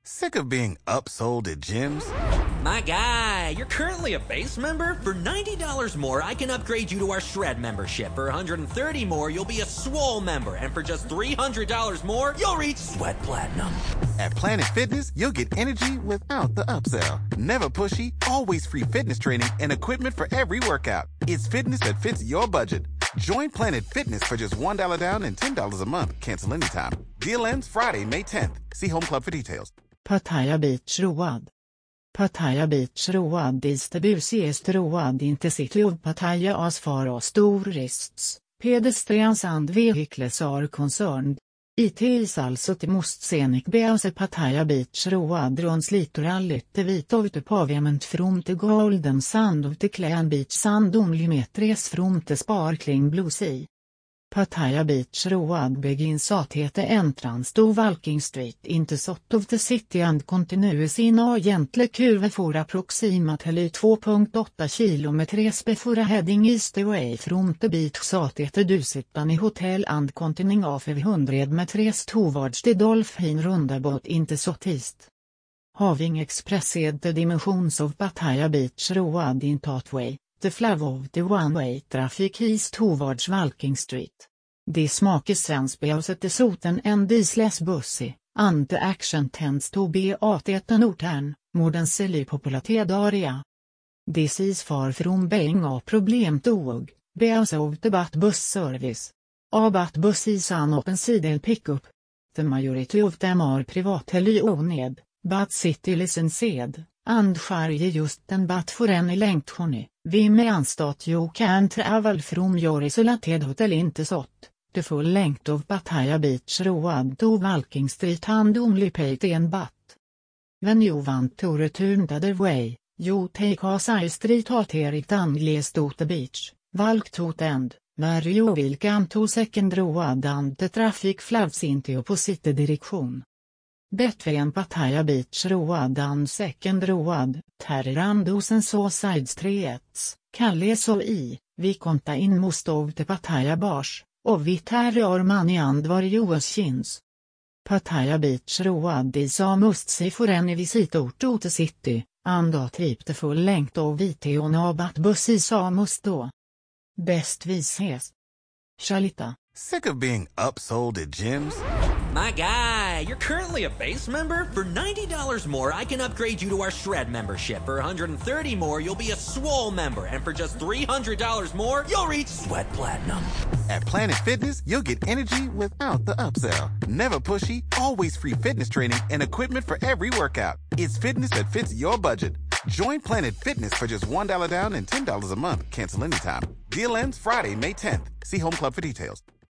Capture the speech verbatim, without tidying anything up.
Sick of being upsold at gyms? My guy, you're currently a base member. For ninety dollars more, I can upgrade you to our Shred membership. For one hundred thirty dollars more, you'll be a Swole member. And for just three hundred dollars more, you'll reach Sweat Platinum. At Planet Fitness, you'll get energy without the upsell. Never pushy, always free fitness training and equipment for every workout. It's fitness that fits your budget. Join Planet Fitness for just one dollar down and ten dollars a month. Cancel anytime. Deal ends Friday, May tenth. See Home Club for details. Pattaya Beach Road. Pattaya Beach Road is the busiest road in the city of Pattaya as far as tourists, pedestrians and vehicles are concerned. It is also the most scenic because Pattaya Beach Road runs literally the bit of the pavement from the golden sand of the clean beach sand only meters from the sparkling blue sea. Pattaya Beach Road begins at the entrance to Walking Street into south of the city and continues in a gentle curve for approximately two point eight kilometers before heading east away from the beach at the Dusitani Hotel and continuing off one hundred meters towards the Dolphin Roundabout into southeast. Having expressed the dimensions of Pattaya Beach Road in that way, the flow of the one-way traffic is towards Walking Street. This makes sense because the southern end is less busy, and the action tends to be at the northern, more densely populated area. This is far from being a problem to because of the bad bus service. A bad bus is an open-sided pickup. The majority of them are privately owned, but city licensed, and charge just en bat for any length honey. Vi means that you can travel from your isolated hotel into south, the full length of Pattaya Beach Road to Walking Street and only pay ten baht. When you want to return the other way, you take a side street out here it leads to the beach, walk to the end, where you will come to second road and the traffic flows into opposite direction. Between Pattaya Beach Road and second road, Terrandosen så side streets, kalles så i, vi konta in most of the Pattaya bars, och vi terrar mani and variations. Pattaya Beach Road is a must see for any visitor to the city, and a trip the full length of it on a bat bus is a must do. Best vi ses. Shalita. Sick of being upsold at gyms? My guy, you're currently a base member. For ninety dollars more, I can upgrade you to our Shred membership. For one hundred thirty dollars more, you'll be a Swole member. And for just three hundred dollars more, you'll reach Sweat Platinum. At Planet Fitness, you'll get energy without the upsell. Never pushy, always free fitness training and equipment for every workout. It's fitness that fits your budget. Join Planet Fitness for just one dollar down and ten dollars a month. Cancel anytime. Deal ends Friday, May tenth. See Home Club for details.